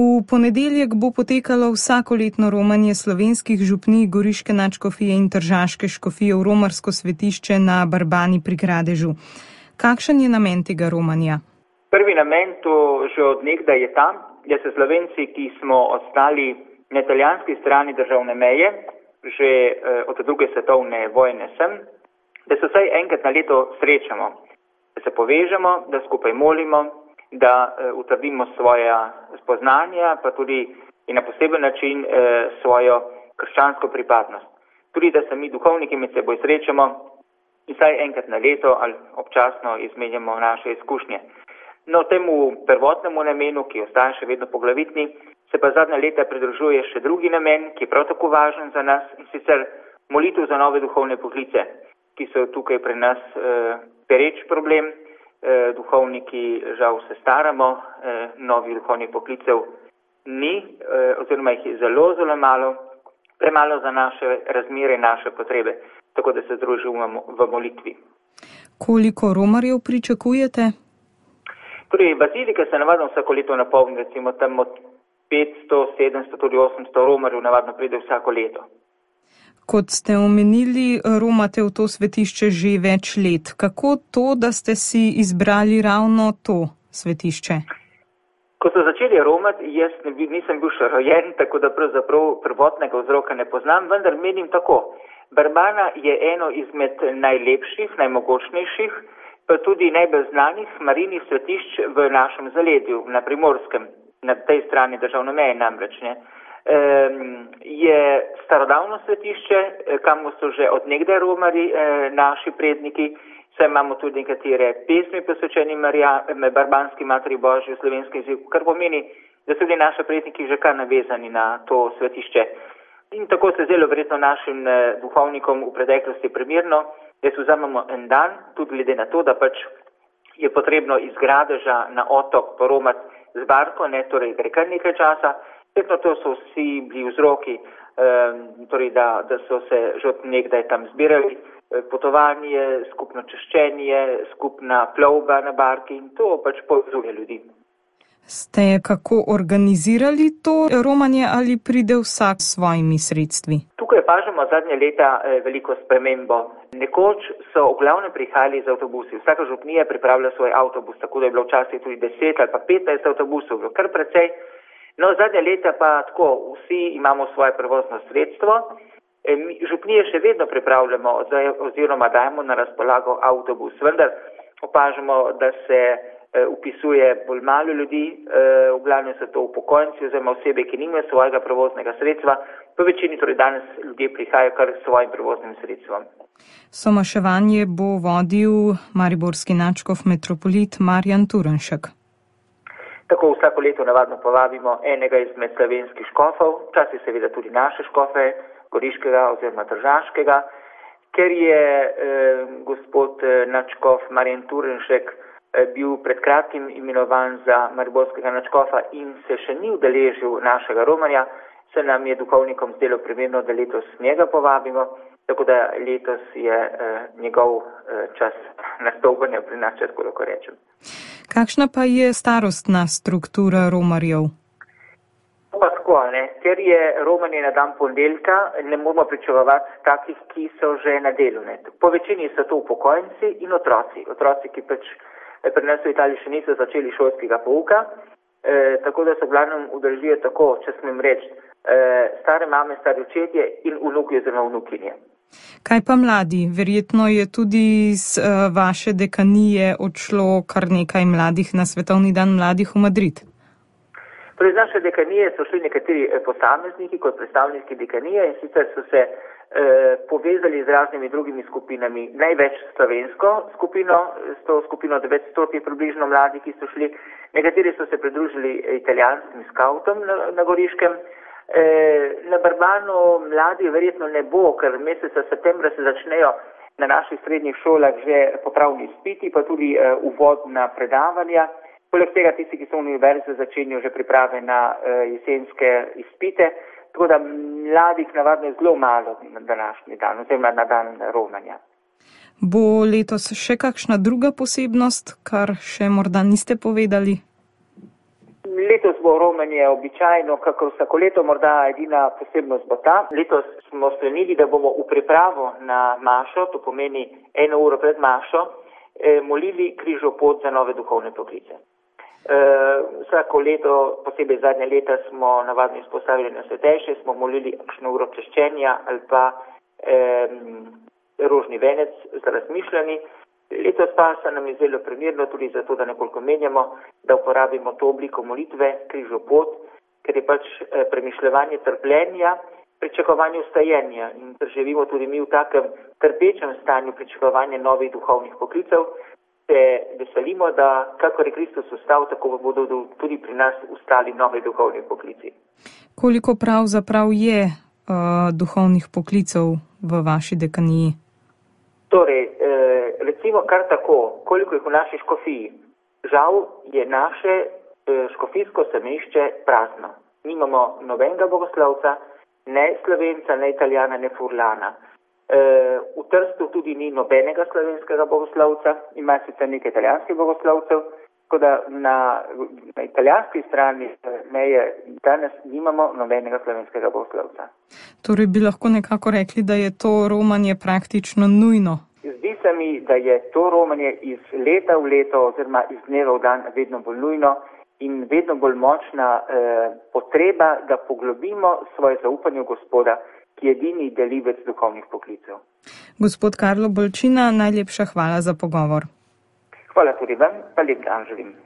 V ponedeljek bo potekalo vsakoletno romanje slovenskih župnij Goriške nadškofije in Tržaške škofije v romarsko svetišče na Barbani pri Gradežu. Kakšen je namen tega romanja? Prvi namen to že od nekdaj je ta, da se Slovenci, ki smo ostali na italijanski strani državne meje, že od druge svetovne vojne da se vsaj enkrat na leto srečamo, da se povežemo, da skupaj molimo, da utrdimo svoja spoznanja, pa tudi in na poseben način svojo krščansko pripadnost. Tudi, da se mi duhovniki med seboj srečamo in vsaj enkrat na leto ali občasno izmenjamo naše izkušnje. No, temu prvotnemu namenu, ki ostaja še vedno poglavitni, se pa zadnja leta pridružuje še drugi namen, ki je prav tako važen za nas, in sicer molitev za nove duhovne poklice, ki so tukaj pri nas pereč problem. Duhovniki žal se staramo, novih duhovnih poklicev ni, oziroma jih je zelo, zelo malo, premalo za naše razmere, naše potrebe, tako da se združujemo v molitvi. Koliko romarjev pričakujete? Torej, bazilika se navadno vsako leto napolni, recimo tam od 500, 700, tudi 800 romarjev navadno pride vsako leto. Kot ste omenili, romate v to svetišče že več let. Kako to, da ste si izbrali ravno to svetišče? Ko so začeli romati, jaz nisem bil še rojen, tako da pravzaprav prvotnega vzroka ne poznam, vendar menim tako. Barbana je eno izmed najlepših, najmogočnejših, pa tudi najbolj znanih marinih svetišč v našem zaledju, na Primorskem, na tej strani državne meje namreč, ne. Je starodavno svetišče, kamor so že od nekdaj romali naši predniki, saj imamo tudi nekatere pesmi posvečeni barbanski materi Božji v slovenskem jeziku, kar pomeni, da so bili naši predniki že kar navezani na to svetišče. In tako se zdelo verjetno našim duhovnikom v preteklosti primerno, da se vzamemo en dan, tudi glede na to, da pač je potrebno iz Gradeža na otok poromati z barko, ne, torej gre kar nekaj časa. Vedno to so vsi bili vzroki, torej da so se že od nekdaj tam zbirali, potovanje, skupno češčenje, skupna plovba na barki in to pač povezuje ljudi. Ste kako organizirali to romanje ali pride vsak s svojimi sredstvi? Tukaj opažamo zadnje leta veliko spremembo. Nekoč so v glavnem prihajali z avtobusi. Vsaka župnija pripravlja svoj avtobus, tako da je bilo včasih tudi 10 ali pa 15 avtobusov, bilo kar precej. No, zadnje leta pa tako, vsi imamo svoje prevozno sredstvo. Župnije še vedno pripravljamo oziroma dajemo na razpolago avtobus, vendar opažamo, da se upisuje bolj malo ljudi, v glavnem so to upokojenci oziroma osebe, ki nimajo svojega prevoznega sredstva, po večini torej danes ljudje prihajajo kar s svojim prevoznim sredstvom. Somaševanje bo vodil mariborski nadškof metropolit Marjan Turnšek. Tako vsako leto navadno povabimo enega izmed slovenskih škofov, včasih seveda tudi naše škofe, Goriškega oziroma Tržaškega, ker je gospod nadškof Marjan Turnšek bil pred kratkim imenovan za mariborskega nadškofa in se še ni udeležil našega romanja, se nam je duhovnikom zdelo primerno, da letos njega povabimo, tako da letos je njegov čas nastopanja pri nas, če tako lahko rečem. Kakšna pa je starostna struktura romarjev? Pa tako, ne, ker je romanje na dan ponedeljka, ne moramo pričakovati takih, ki so že na delu. Ne. Po večini so to upokojenci in otroci, ki pač pri nas v Italiji še niso začeli šolskega pouka, tako da se v glavnem udeležijo tako, če smem reči, stare mame, stari očetje in vnuki oziroma vnukinje. Kaj pa mladi? Verjetno je tudi z vaše dekanije odšlo kar nekaj mladih na Svetovni dan mladih v Madrid. Torej, z naše dekanije so šli nekateri posamezniki kot predstavniki dekanije in sicer so se povezali z raznimi drugimi skupinami. Največ slovensko skupino, s to skupino 900 približno mladi, ki so šli. Nekateri so se pridružili italijanskim skautom na Goriškem. Na Barbanu mladi verjetno ne bo, ker meseca septembra se začnejo na naših srednjih šolah že popravni izpiti, pa tudi uvodna predavanja. Poleg tega tisti, ki so v univerzi, začenjajo že priprave na jesenske izpite. Tako da mladih navadno je zelo malo na današnji dan, oziroma na dan romanja. Bo letos še kakšna druga posebnost, kar še morda niste povedali? Letos bo romanje običajno, kakor vsako leto, morda edina posebnost bo ta. Letos smo sklenili, da bomo v pripravo na mašo, to pomeni 1 uro pred mašo, molili križopot za nove duhovne poklice. Vsako leto, posebej zadnje leta, smo navadno izpostavili na svetejše, smo molili kakšno uro češčenja ali pa rožni venec za razmišljanje. Letos pa se nam je zdelo primerno tudi zato, da nekoliko menjamo, da uporabimo to obliko molitve, križopot, ker je pač premišljevanje trpljenja, pričakovanje ustajenja in ker živimo tudi mi v takem trpečem stanju pričakovanja novih duhovnih poklicev, se veselimo, da kakor je Kristus ustal, tako bodo tudi pri nas ustali novi duhovni poklici. Koliko pravzaprav je duhovnih poklicev v vaši dekaniji? Torej, recimo kar tako, koliko jih v naši škofiji. Žal je naše škofijsko semenišče prazno. Nimamo nobenega bogoslovca, ne Slovenca, ne Italijana, ne Furlana. V Trstu tudi ni nobenega slovenskega bogoslovca, ima sicer nekaj italijanskih bogoslovcev, tako da na italijanski strani meje danes nimamo nobenega slovenskega bogoslovca. Torej bi lahko nekako rekli, da je to romanje praktično nujno. Zdi se mi, da je to romanje iz leta v leto oziroma iz dneva v dan vedno bolj nujno in vedno bolj močna potreba, da poglobimo svoje zaupanje v Gospoda, ki je edini delivec duhovnih poklicev. Gospod Karlo Bolčina, najlepša hvala za pogovor. Hvala tudi vam, pa lep dan želim.